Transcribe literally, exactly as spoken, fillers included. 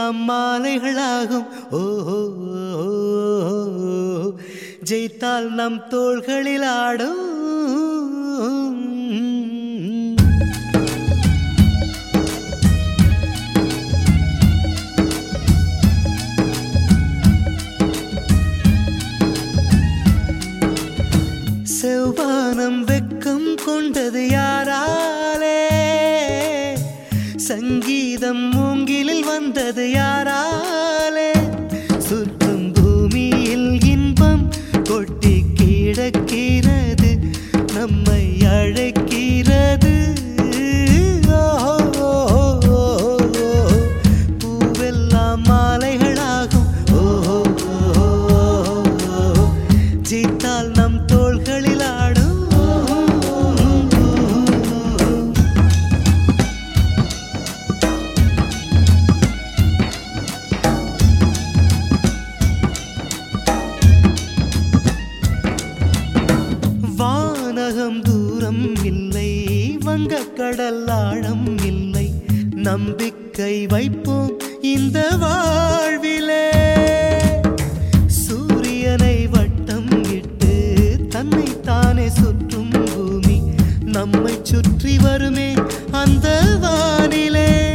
எல்லாம் மாலைகளாகும். ஓ ஜெயித்தால் நம் தோள்களில் ஆடும். செவ்வானம் வெக்கம் கொண்டது யாராலே? சங்கீதம் மூங்கிலில் வந்தது யாராலே? சுற்றும் பூமியில் இன்பம் கொட்டி கிடக்கிறது, நம்மை அழைக்கிறது. பூவெல்லாம் மாலைகளாகும். ஓ ஜெயித்தால் நம் தோள்களில் ஆடும். வானகம் தூரம் இல்லை, வங்கக்கடல் ஆழம் இல்லை. நம்பிக்கை வைப்போம் இந்த வாழ்விலே. சூரியனை வட்டம் இட்டு தன்னை தானே சுற்றும் பூமி, நம்மை சுற்றி வருமே அந்த வானிலே.